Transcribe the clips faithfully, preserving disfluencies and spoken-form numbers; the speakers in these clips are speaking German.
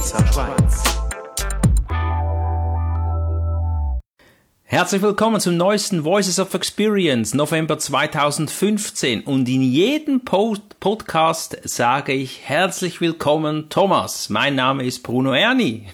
S H Schweiz. Herzlich willkommen zum neuesten Voices of Experience, November zweitausendfünfzehn. Und in jedem Pod- Podcast sage ich herzlich willkommen, Thomas. Mein Name ist Bruno Erni.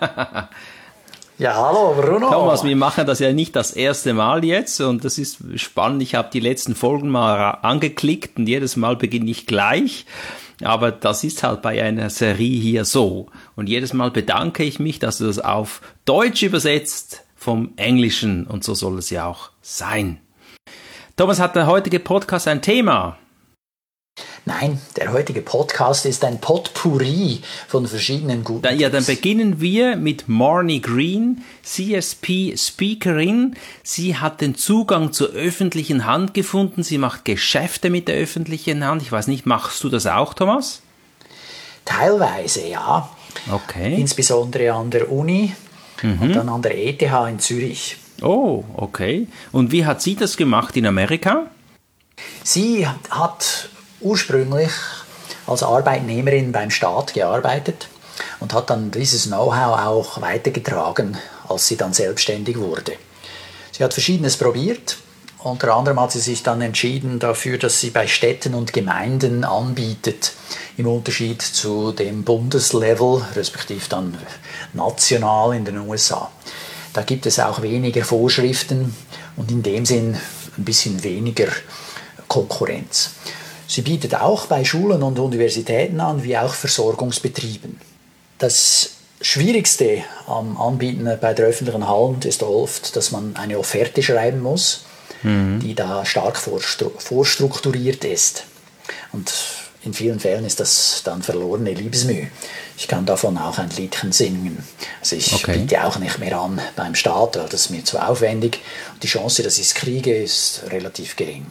Ja, hallo Bruno. Thomas, wir machen das ja nicht das erste Mal jetzt und das ist spannend. Ich habe die letzten Folgen mal angeklickt und jedes Mal beginne ich gleich. Aber das ist halt bei einer Serie hier so. Und jedes Mal bedanke ich mich, dass du das auf Deutsch übersetzt vom Englischen, und so soll es ja auch sein. Thomas, hat der heutige Podcast ein Thema? Nein, der heutige Podcast ist ein Potpourri von verschiedenen guten Tipps. Ja, dann beginnen wir mit Marnie Green, C S P-Speakerin. Sie hat den Zugang zur öffentlichen Hand gefunden. Sie macht Geschäfte mit der öffentlichen Hand. Ich weiß nicht, machst du das auch, Thomas? Teilweise, ja. Okay. Insbesondere an der Uni. Mhm. Und dann an der E T H in Zürich. Oh, okay. Und wie hat sie das gemacht in Amerika? Sie hat ursprünglich als Arbeitnehmerin beim Staat gearbeitet und hat dann dieses Know-how auch weitergetragen, als sie dann selbstständig wurde. Sie hat Verschiedenes probiert. Unter anderem hat sie sich dann entschieden dafür, dass sie bei Städten und Gemeinden anbietet, im Unterschied zu dem Bundeslevel, respektive dann national in den U S A. Da gibt es auch weniger Vorschriften und in dem Sinn ein bisschen weniger Konkurrenz. Sie bietet auch bei Schulen und Universitäten an, wie auch Versorgungsbetrieben. Das Schwierigste am Anbieten bei der öffentlichen Hand ist oft, dass man eine Offerte schreiben muss, mhm. die da stark vorstrukturiert ist. Und in vielen Fällen ist das dann verlorene Liebesmüh. Ich kann davon auch ein Liedchen singen. Also ich okay. biete auch nicht mehr an beim Staat, weil das ist mir zu aufwendig. Und die Chance, dass ich es kriege, ist relativ gering.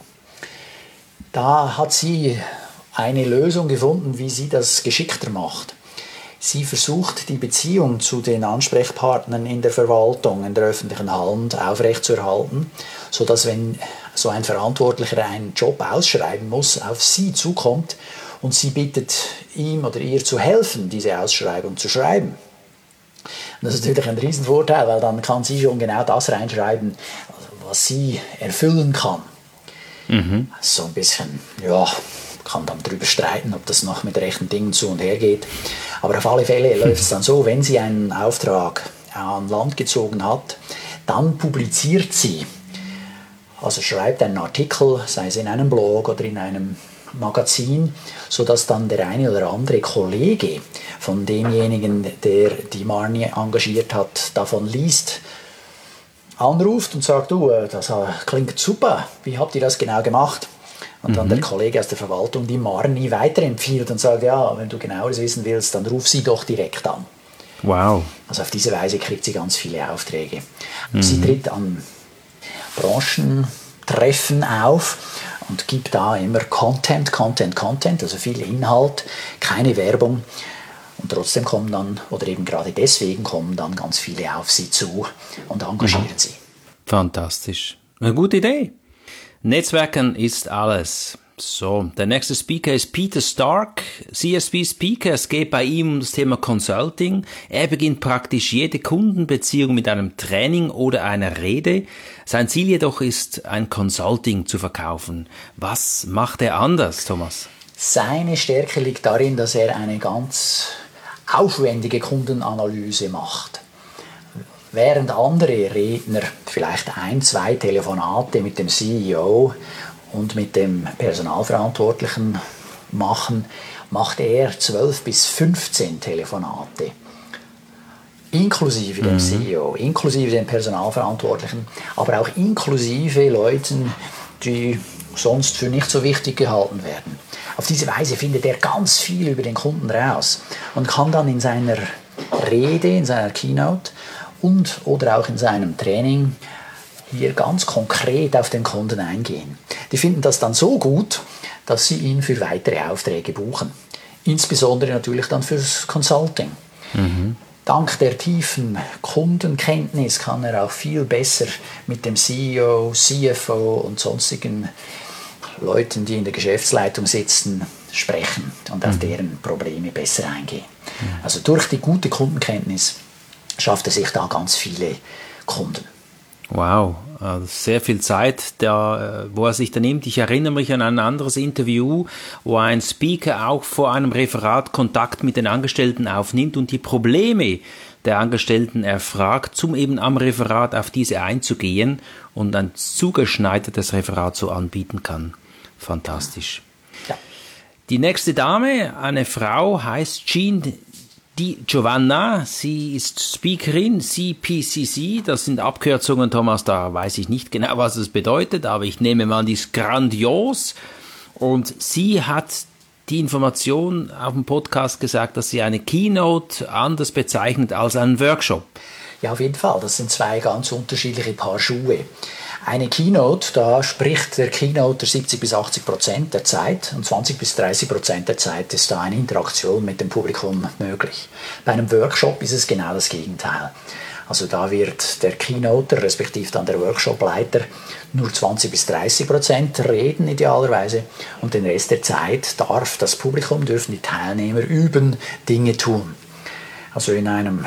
Da hat sie eine Lösung gefunden, wie sie das geschickter macht. Sie versucht, die Beziehung zu den Ansprechpartnern in der Verwaltung, in der öffentlichen Hand aufrechtzuerhalten, sodass, wenn so ein Verantwortlicher einen Job ausschreiben muss, auf sie zukommt und sie bittet, ihm oder ihr zu helfen, diese Ausschreibung zu schreiben. Und das ist natürlich ein Riesenvorteil, weil dann kann sie schon genau das reinschreiben, was sie erfüllen kann. Mhm. So ein bisschen, ja, kann dann darüber streiten, ob das noch mit rechten Dingen zu und her geht. Aber auf alle Fälle läuft es dann so, wenn sie einen Auftrag an Land gezogen hat, dann publiziert sie, also schreibt einen Artikel, sei es in einem Blog oder in einem Magazin, sodass dann der eine oder andere Kollege von demjenigen, der die Marnie engagiert hat, davon liest, anruft und sagt, du, das klingt super, wie habt ihr das genau gemacht? Und dann mhm. der Kollege aus der Verwaltung die Marnie weiterempfiehlt und sagt, ja, wenn du genaueres wissen willst, dann ruf sie doch direkt an. Wow. Also auf diese Weise kriegt sie ganz viele Aufträge. Mhm. Sie tritt an Branchentreffen auf und gibt da immer Content, Content, Content, also viel Inhalt, keine Werbung. Und trotzdem kommen dann, oder eben gerade deswegen kommen dann ganz viele auf sie zu und engagieren mhm. sie. Fantastisch. Eine gute Idee. Netzwerken ist alles. So, der nächste Speaker ist Peter Stark, C S P-Speaker. Es geht bei ihm um das Thema Consulting. Er beginnt praktisch jede Kundenbeziehung mit einem Training oder einer Rede. Sein Ziel jedoch ist, ein Consulting zu verkaufen. Was macht er anders, Thomas? Seine Stärke liegt darin, dass er eine ganz aufwendige Kundenanalyse macht. Während andere Redner vielleicht ein, zwei Telefonate mit dem C E O und mit dem Personalverantwortlichen machen, macht er zwölf bis fünfzehn Telefonate. Inklusive mhm. dem C E O, inklusive dem Personalverantwortlichen, aber auch inklusive Leuten, die sonst für nicht so wichtig gehalten werden. Auf diese Weise findet er ganz viel über den Kunden raus und kann dann in seiner Rede, in seiner Keynote und oder auch in seinem Training hier ganz konkret auf den Kunden eingehen. Die finden das dann so gut, dass sie ihn für weitere Aufträge buchen. Insbesondere natürlich dann fürs Consulting. Mhm. Dank der tiefen Kundenkenntnis kann er auch viel besser mit dem C E O, C F O und sonstigen Leuten, die in der Geschäftsleitung sitzen, sprechen und auf deren Probleme besser eingehen. Also durch die gute Kundenkenntnis schafft er sich da ganz viele Kunden. Wow, also sehr viel Zeit, da, wo er sich da nimmt. Ich erinnere mich an ein anderes Interview, wo ein Speaker auch vor einem Referat Kontakt mit den Angestellten aufnimmt und die Probleme der Angestellten erfragt, um eben am Referat auf diese einzugehen und ein zugeschneidertes Referat so anbieten kann. Fantastisch. Ja. Die nächste Dame, eine Frau, heißt Jean Di Giovanna. Sie ist Speakerin, C P C C. Das sind Abkürzungen, Thomas, da weiß ich nicht genau, was es bedeutet, aber ich nehme mal, die ist grandios. Und sie hat die Information auf dem Podcast gesagt, dass sie eine Keynote anders bezeichnet als einen Workshop. Ja, auf jeden Fall. Das sind zwei ganz unterschiedliche Paar Schuhe. Eine Keynote, da spricht der Keynoter siebzig bis achtzig Prozent der Zeit und zwanzig bis dreißig Prozent der Zeit ist da eine Interaktion mit dem Publikum möglich. Bei einem Workshop ist es genau das Gegenteil. Also da wird der Keynoter, respektive dann der Workshopleiter, nur zwanzig bis dreißig Prozent reden idealerweise und den Rest der Zeit darf das Publikum, dürfen die Teilnehmer üben, Dinge tun. Also in einem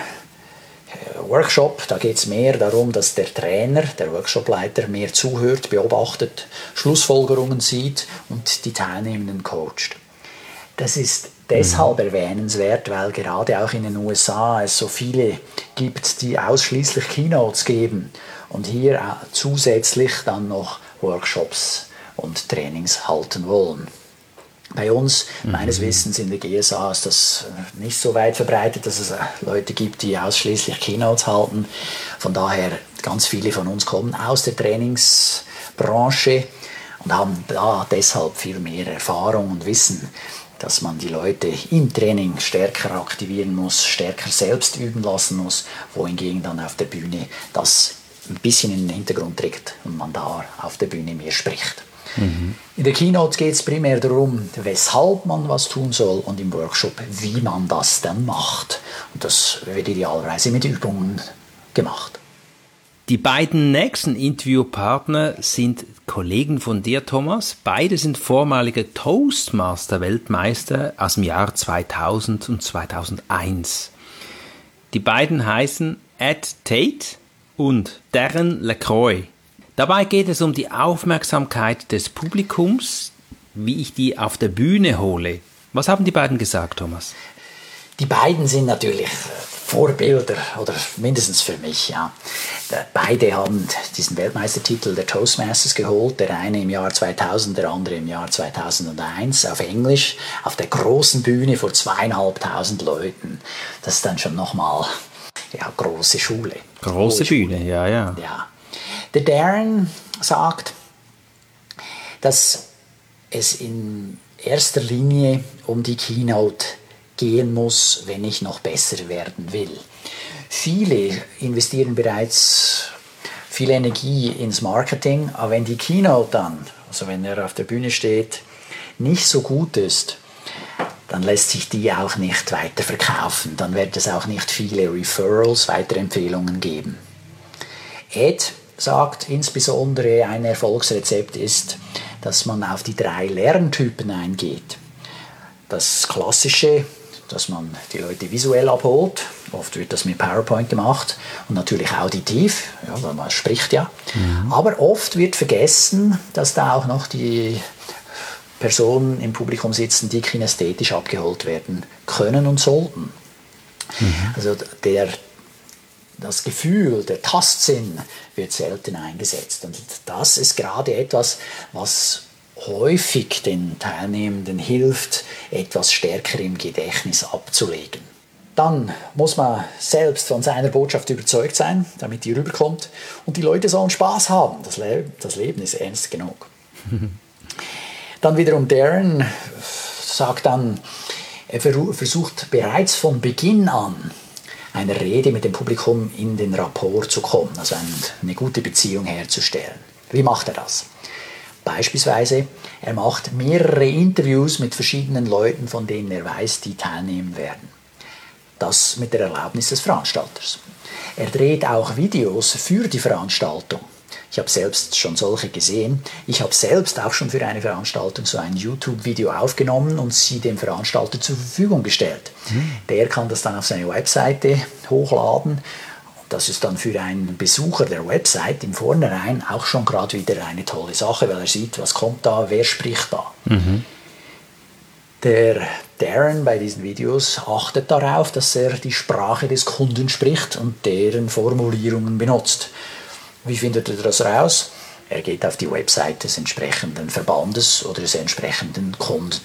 Workshop, da geht es mehr darum, dass der Trainer, der Workshopleiter mehr zuhört, beobachtet, Schlussfolgerungen sieht und die Teilnehmenden coacht. Das ist deshalb erwähnenswert, weil gerade auch in den U S A es so viele gibt, die ausschließlich Keynotes geben und hier zusätzlich dann noch Workshops und Trainings halten wollen. Bei uns, meines Wissens in der G S A, ist das nicht so weit verbreitet, dass es Leute gibt, die ausschließlich Keynotes halten. Von daher, ganz viele von uns kommen aus der Trainingsbranche und haben da deshalb viel mehr Erfahrung und Wissen, dass man die Leute im Training stärker aktivieren muss, stärker selbst üben lassen muss, wohingegen dann auf der Bühne das ein bisschen in den Hintergrund tritt und man da auf der Bühne mehr spricht. Mhm. In der Keynote geht es primär darum, weshalb man was tun soll und im Workshop, wie man das dann macht. Und das wird idealerweise mit Übungen gemacht. Die beiden nächsten Interviewpartner sind Kollegen von dir, Thomas. Beide sind vormalige Toastmaster-Weltmeister aus dem Jahr zweitausend und zweitausendeins. Die beiden heißen Ed Tate und Darren LaCroix. Dabei geht es um die Aufmerksamkeit des Publikums, wie ich die auf der Bühne hole. Was haben die beiden gesagt, Thomas? Die beiden sind natürlich Vorbilder, oder mindestens für mich. Ja. Beide haben diesen Weltmeistertitel der Toastmasters geholt, der eine im Jahr zweitausend, der andere im Jahr zweitausendeins auf Englisch, auf der großen Bühne vor zweieinhalbtausend Leuten. Das ist dann schon nochmal ja, große Schule. Große Bühne, Schule. ja, ja. ja. Der Darren sagt, dass es in erster Linie um die Keynote gehen muss, wenn ich noch besser werden will. Viele investieren bereits viel Energie ins Marketing, aber wenn die Keynote dann, also wenn er auf der Bühne steht, nicht so gut ist, dann lässt sich die auch nicht weiter verkaufen. Dann wird es auch nicht viele Referrals, Weiterempfehlungen geben. Ed sagt insbesondere, ein Erfolgsrezept ist, dass man auf die drei Lerntypen eingeht. Das Klassische, dass man die Leute visuell abholt, oft wird das mit PowerPoint gemacht und natürlich auditiv, ja, weil man spricht ja. Mhm. Aber oft wird vergessen, dass da auch noch die Personen im Publikum sitzen, die kinästhetisch abgeholt werden können und sollten. Mhm. Also der Das Gefühl, der Tastsinn wird selten eingesetzt. Und das ist gerade etwas, was häufig den Teilnehmenden hilft, etwas stärker im Gedächtnis abzulegen. Dann muss man selbst von seiner Botschaft überzeugt sein, damit die rüberkommt. Und die Leute sollen Spaß haben. Das, Le- das Leben ist ernst genug. Dann wiederum Darren sagt dann, er versucht bereits von Beginn an, einer Rede mit dem Publikum in den Rapport zu kommen, also eine gute Beziehung herzustellen. Wie macht er das? Beispielsweise, er macht mehrere Interviews mit verschiedenen Leuten, von denen er weiß, die teilnehmen werden. Das mit der Erlaubnis des Veranstalters. Er dreht auch Videos für die Veranstaltung. Ich habe selbst schon solche gesehen. Ich habe selbst auch schon für eine Veranstaltung so ein YouTube-Video aufgenommen und sie dem Veranstalter zur Verfügung gestellt. Mhm. Der kann das dann auf seine Webseite hochladen. Das ist dann für einen Besucher der Website im Vornherein auch schon gerade wieder eine tolle Sache, weil er sieht, was kommt da, wer spricht da. Mhm. Der Darren bei diesen Videos achtet darauf, dass er die Sprache des Kunden spricht und deren Formulierungen benutzt. Wie findet er das raus? Er geht auf die Website des entsprechenden Verbandes oder des entsprechenden Kunden.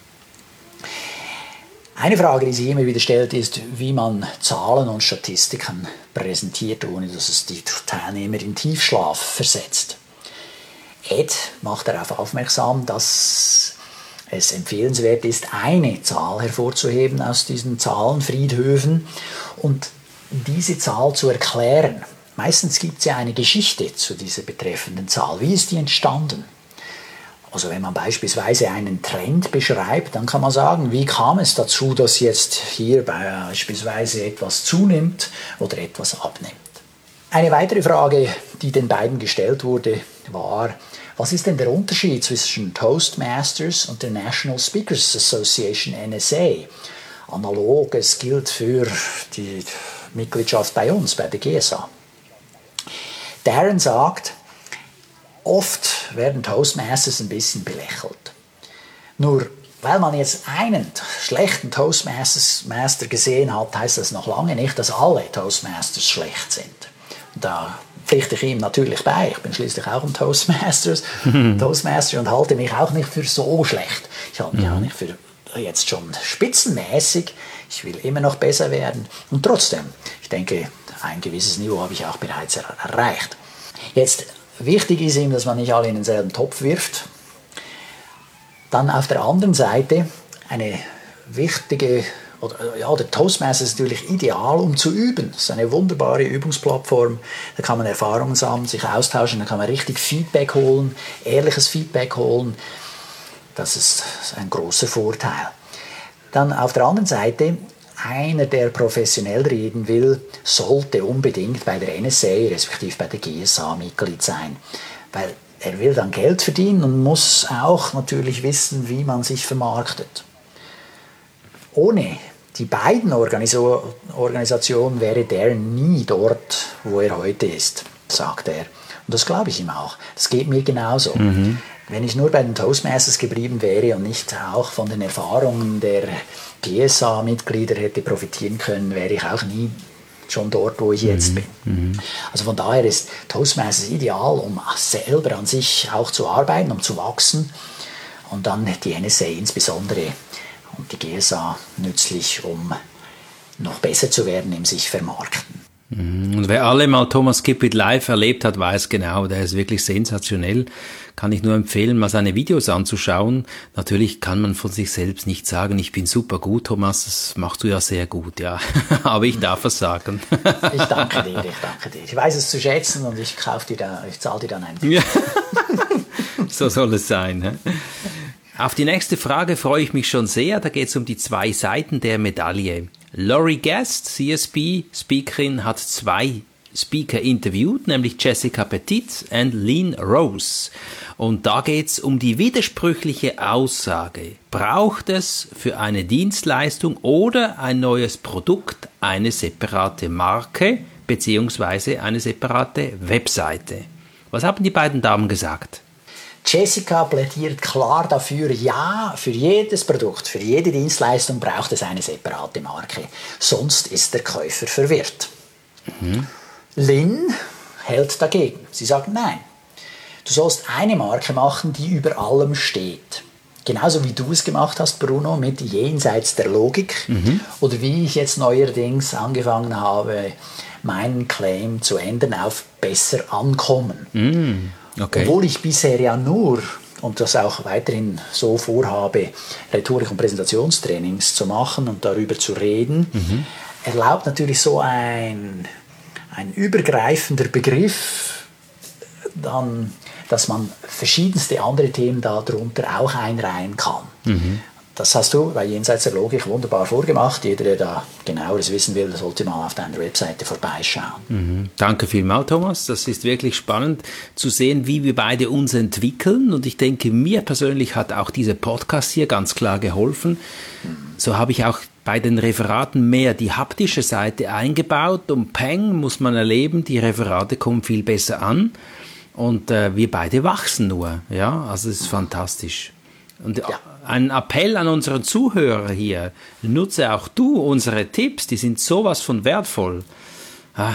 Eine Frage, die sich immer wieder stellt, ist, wie man Zahlen und Statistiken präsentiert, ohne dass es die Teilnehmer in Tiefschlaf versetzt. Ed macht darauf aufmerksam, dass es empfehlenswert ist, eine Zahl hervorzuheben aus diesen Zahlenfriedhöfen und diese Zahl zu erklären. Meistens gibt es ja eine Geschichte zu dieser betreffenden Zahl. Wie ist die entstanden? Also wenn man beispielsweise einen Trend beschreibt, dann kann man sagen, wie kam es dazu, dass jetzt hier beispielsweise etwas zunimmt oder etwas abnimmt. Eine weitere Frage, die den beiden gestellt wurde, war, was ist denn der Unterschied zwischen Toastmasters und der National Speakers Association N S A? Analoges gilt für die Mitgliedschaft bei uns, bei der G S A. Darren sagt, oft werden Toastmasters ein bisschen belächelt. Nur weil man jetzt einen schlechten Toastmaster gesehen hat, heißt das noch lange nicht, dass alle Toastmasters schlecht sind. Da pflichte ich ihm natürlich bei. Ich bin schließlich auch ein Toastmasters, Toastmaster und halte mich auch nicht für so schlecht. Ich halte mich auch nicht für jetzt schon spitzenmäßig. Ich will immer noch besser werden. Und trotzdem, ich denke, ein gewisses Niveau habe ich auch bereits er erreicht. Jetzt, wichtig ist ihm, dass man nicht alle in denselben Topf wirft. Dann auf der anderen Seite eine wichtige, oder, ja, der Toastmaster ist natürlich ideal, um zu üben. Das ist eine wunderbare Übungsplattform. Da kann man Erfahrungen sammeln, sich austauschen, da kann man richtig Feedback holen, ehrliches Feedback holen. Das ist ein großer Vorteil. Dann auf der anderen Seite, einer, der professionell reden will, sollte unbedingt bei der N S A, respektive bei der G S A Mitglied sein. Weil er will dann Geld verdienen und muss auch natürlich wissen, wie man sich vermarktet. Ohne die beiden Organiso- Organisationen wäre der nie dort, wo er heute ist, sagt er. Und das glaube ich ihm auch. Das geht mir genauso. Mhm. Wenn ich nur bei den Toastmasters geblieben wäre und nicht auch von den Erfahrungen der G S A-Mitglieder hätte profitieren können, wäre ich auch nie schon dort, wo ich jetzt bin. Mhm. Also von daher ist Toastmasters ideal, um selber an sich auch zu arbeiten, um zu wachsen und dann die N S A insbesondere und die G S A nützlich, um noch besser zu werden im sich vermarkten. Und wer alle mal Thomas Kippit live erlebt hat, weiß genau, der ist wirklich sensationell. Kann ich nur empfehlen, mal seine Videos anzuschauen. Natürlich kann man von sich selbst nicht sagen, ich bin super gut, Thomas, das machst du ja sehr gut, ja. Aber ich darf es sagen. Ich danke dir, ich danke dir. Ich weiß es zu schätzen und ich kaufe dir da, ich zahle dir dann ein. Ja. So soll es sein. Ne? Auf die nächste Frage freue ich mich schon sehr. Da geht es um die zwei Seiten der Medaille. Laurie Guest, C S P-Speakerin, hat zwei Speaker interviewt, nämlich Jessica Petit und Lynn Rose. Und da geht es um die widersprüchliche Aussage. Braucht es für eine Dienstleistung oder ein neues Produkt eine separate Marke bzw. eine separate Webseite? Was haben die beiden Damen gesagt? Jessica plädiert klar dafür, ja, für jedes Produkt, für jede Dienstleistung braucht es eine separate Marke. Sonst ist der Käufer verwirrt. Mhm. Lynn hält dagegen. Sie sagt, nein, du sollst eine Marke machen, die über allem steht. Genauso wie du es gemacht hast, Bruno, mit Jenseits der Logik. Mhm. Oder wie ich jetzt neuerdings angefangen habe, meinen Claim zu ändern auf Besser ankommen. Mhm. Okay. Obwohl ich bisher ja nur, und das auch weiterhin so vorhabe, Rhetorik- und Präsentationstrainings zu machen und darüber zu reden, mhm. erlaubt natürlich so ein, ein übergreifender Begriff, dann, dass man verschiedenste andere Themen darunter auch einreihen kann. Mhm. das hast du bei Jenseits der Logik wunderbar vorgemacht. Jeder, der da genaueres wissen will, sollte mal auf deiner Webseite vorbeischauen. Mhm. Danke vielmals, Thomas. Das ist wirklich spannend zu sehen, wie wir beide uns entwickeln. Und ich denke, mir persönlich hat auch dieser Podcast hier ganz klar geholfen. Mhm. So habe ich auch bei den Referaten mehr die haptische Seite eingebaut. Und peng, muss man erleben, die Referate kommen viel besser an. Und äh, wir beide wachsen nur. Ja, also es ist fantastisch. Und ja. Ein Appell an unsere Zuhörer hier, nutze auch du unsere Tipps, die sind sowas von wertvoll. Ah.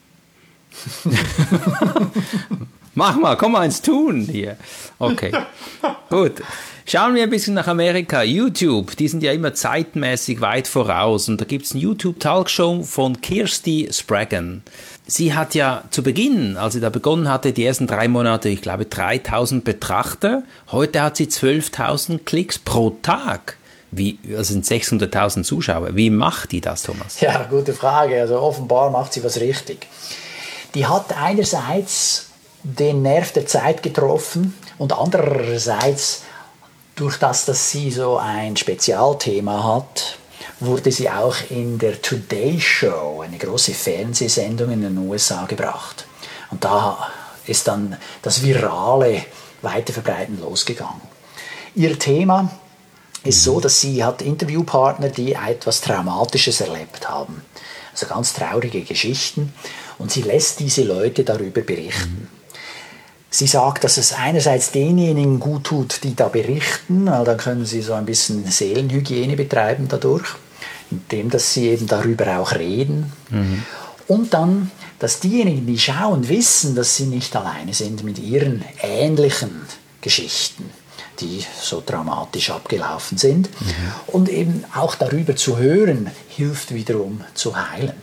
Mach mal, komm mal ins Tun hier. Okay, gut. Schauen wir ein bisschen nach Amerika. YouTube, die sind ja immer zeitmäßig weit voraus. Und da gibt es eine YouTube-Talkshow von Kirsty Spraggan. Sie hat ja zu Beginn, als sie da begonnen hatte, die ersten drei Monate, ich glaube, dreitausend Betrachter. Heute hat sie zwölftausend Klicks pro Tag. Wie, das sind sechshunderttausend Zuschauer. Wie macht die das, Thomas? Ja, gute Frage. Also offenbar macht sie was richtig. Die hat einerseits den Nerv der Zeit getroffen und andererseits, durch das, dass sie so ein Spezialthema hat, wurde sie auch in der Today Show, eine große Fernsehsendung in den U S A, gebracht. Und da ist dann das virale Weiterverbreiten losgegangen. Ihr Thema ist so, dass sie hat Interviewpartner, die etwas Traumatisches erlebt haben. Also ganz traurige Geschichten. Und sie lässt diese Leute darüber berichten. Sie sagt, dass es einerseits denjenigen gut tut, die da berichten, weil dann können sie so ein bisschen Seelenhygiene betreiben dadurch, indem dass sie eben darüber auch reden. Mhm. Und dann, dass diejenigen, die schauen, wissen, dass sie nicht alleine sind mit ihren ähnlichen Geschichten, die so traumatisch abgelaufen sind. Mhm. Und eben auch darüber zu hören, hilft wiederum zu heilen.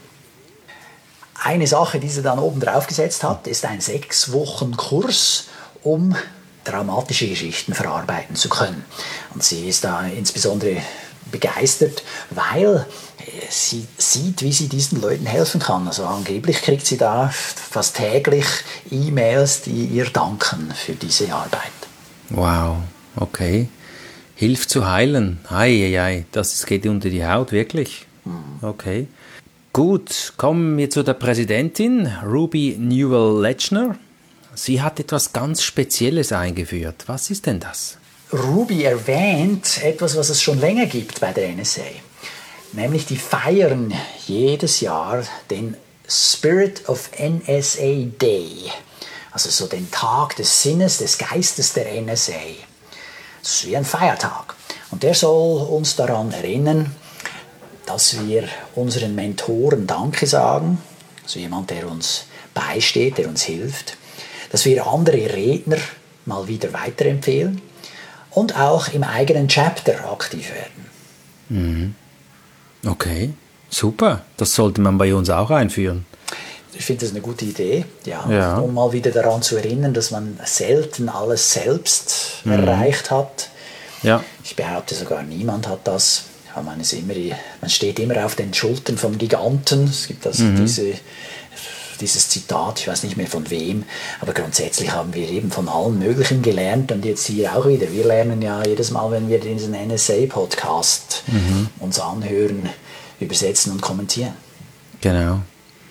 Eine Sache, die sie dann oben drauf gesetzt hat, ist ein sechs Wochen Kurs, um traumatische Geschichten verarbeiten zu können. Und sie ist da insbesondere begeistert, weil sie sieht, wie sie diesen Leuten helfen kann. Also angeblich kriegt sie da fast täglich E-Mails, die ihr danken für diese Arbeit. Wow, okay. Hilft zu heilen. Ei, ei, ei. Das geht unter die Haut, wirklich. Okay. Gut, kommen wir zu der Präsidentin, Ruby Newell-Lechner. Sie hat etwas ganz Spezielles eingeführt. Was ist denn das? Ruby erwähnt etwas, was es schon länger gibt bei der N S A. Nämlich die feiern jedes Jahr den Spirit of N S A Day. Also so den Tag des Sinnes, des Geistes der N S A. Das ist wie ein Feiertag. Und der soll uns daran erinnern, dass wir unseren Mentoren Danke sagen, also jemand, der uns beisteht, der uns hilft, dass wir andere Redner mal wieder weiterempfehlen und auch im eigenen Chapter aktiv werden. Mhm. Okay, super. Das sollte man bei uns auch einführen. Ich finde das eine gute Idee, ja, ja. um mal wieder daran zu erinnern, dass man selten alles selbst mhm. erreicht hat. Ja. Ich behaupte sogar, niemand hat das. Ja, man, ist immer, man steht immer auf den Schultern von Giganten. Es gibt also mhm. diese, dieses Zitat, ich weiß nicht mehr von wem, aber grundsätzlich haben wir eben von allen Möglichen gelernt und jetzt hier auch wieder. Wir lernen ja jedes Mal, wenn wir diesen N S A-Podcast mhm. uns anhören, übersetzen und kommentieren. Genau.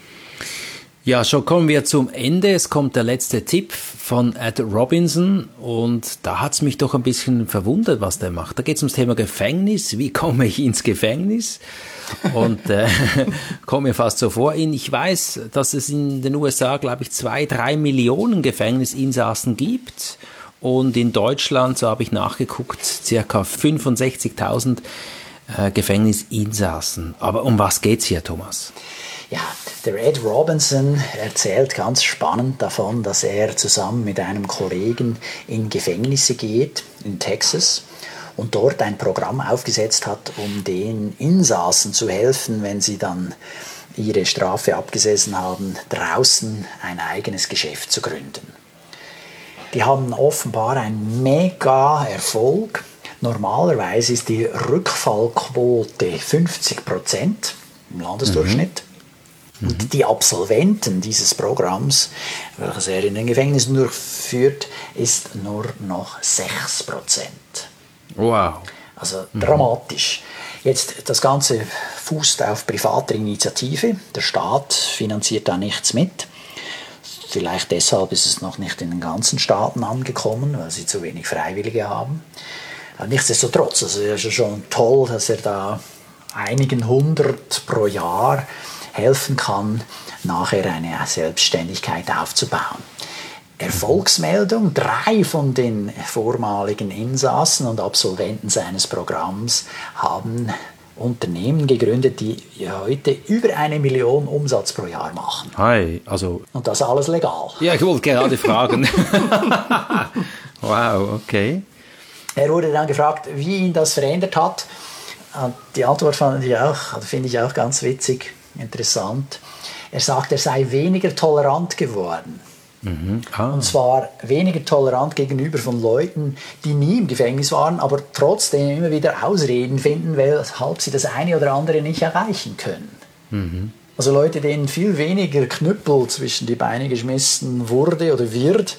Ja, schon kommen wir zum Ende. Es kommt der letzte Tipp von Ed Robinson und da hat es mich doch ein bisschen verwundert, was der macht. Da geht es ums Thema Gefängnis. Wie komme ich ins Gefängnis? Und äh, komme mir fast so vor. Ich weiß, dass es in den U S A, glaube ich, zwei, drei Millionen Gefängnisinsassen gibt und in Deutschland, so habe ich nachgeguckt, circa fünfundsechzigtausend äh, Gefängnisinsassen. Aber um was geht's hier, Thomas? Ja, der Ed Robinson erzählt ganz spannend davon, dass er zusammen mit einem Kollegen in Gefängnisse geht, in Texas, und dort ein Programm aufgesetzt hat, um den Insassen zu helfen, wenn sie dann ihre Strafe abgesessen haben, draußen ein eigenes Geschäft zu gründen. Die haben offenbar einen mega Erfolg. Normalerweise ist die Rückfallquote fünfzig Prozent im Landesdurchschnitt. Mhm. Und die Absolventen dieses Programms, welches er in den Gefängnissen durchführt, ist nur noch sechs Prozent. Wow. Also mhm. dramatisch. Jetzt, das Ganze fußt auf privater Initiative. Der Staat finanziert da nichts mit. Vielleicht deshalb ist es noch nicht in den ganzen Staaten angekommen, weil sie zu wenig Freiwillige haben. Aber nichtsdestotrotz, also es ist schon toll, dass er da einigen hundert pro Jahr helfen kann, nachher eine Selbstständigkeit aufzubauen. Erfolgsmeldung: Drei von den vormaligen Insassen und Absolventen seines Programms haben Unternehmen gegründet, die heute über eine Million Umsatz pro Jahr machen. Hi, also... Und das alles legal. Ja, ich wollte gerade fragen. Wow, okay. Er wurde dann gefragt, wie ihn das verändert hat. Und die Antwort fand ich auch, finde ich auch ganz witzig, interessant. Er sagt, er sei weniger tolerant geworden. Mhm. Ah. Und zwar weniger tolerant gegenüber von Leuten, die nie im Gefängnis waren, aber trotzdem immer wieder Ausreden finden, weshalb sie das eine oder andere nicht erreichen können. Mhm. Also Leute, denen viel weniger Knüppel zwischen die Beine geschmissen wurde oder wird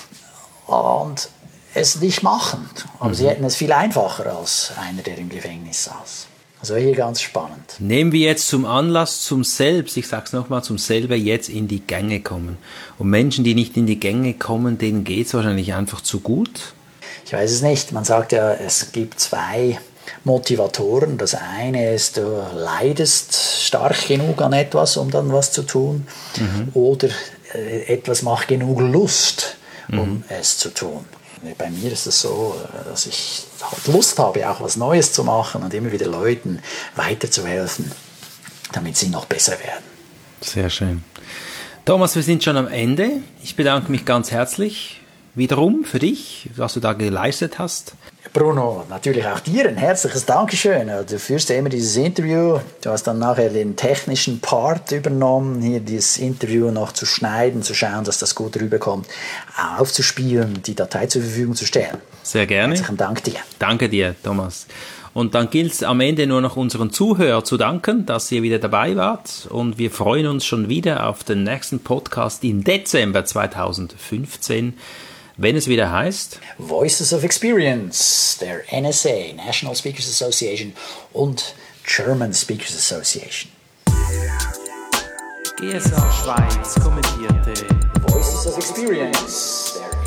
und es nicht machen. Aber mhm. sie hätten es viel einfacher als einer, der im Gefängnis saß. Also hier ganz spannend. Nehmen wir jetzt zum Anlass, zum Selbst, ich sag's nochmal, zum selber jetzt in die Gänge kommen. Und Menschen, die nicht in die Gänge kommen, denen geht's wahrscheinlich einfach zu gut? Ich weiß es nicht. Man sagt ja, es gibt zwei Motivatoren. Das eine ist, du leidest stark genug an etwas, um dann was zu tun. Mhm. Oder äh, etwas macht genug Lust, um mhm. es zu tun. Bei mir ist es so, dass ich halt Lust habe, auch was Neues zu machen und immer wieder Leuten weiterzuhelfen, damit sie noch besser werden. Sehr schön. Thomas, wir sind schon am Ende. Ich bedanke mich ganz herzlich wiederum für dich, was du da geleistet hast. Bruno, natürlich auch dir ein herzliches Dankeschön. Du führst ja immer dieses Interview. Du hast dann nachher den technischen Part übernommen, hier dieses Interview noch zu schneiden, zu schauen, dass das gut rüberkommt, aufzuspielen, die Datei zur Verfügung zu stellen. Sehr gerne. Herzlichen Dank dir. Danke dir, Thomas. Und dann gilt es am Ende nur noch unseren Zuhörern zu danken, dass ihr wieder dabei wart. Und wir freuen uns schon wieder auf den nächsten Podcast im Dezember zweitausendfünfzehn. Wenn es wieder heißt Voices of Experience, der N S A, National Speakers Association und German Speakers Association. G S A Schweiz kommentierte Voices of Experience, der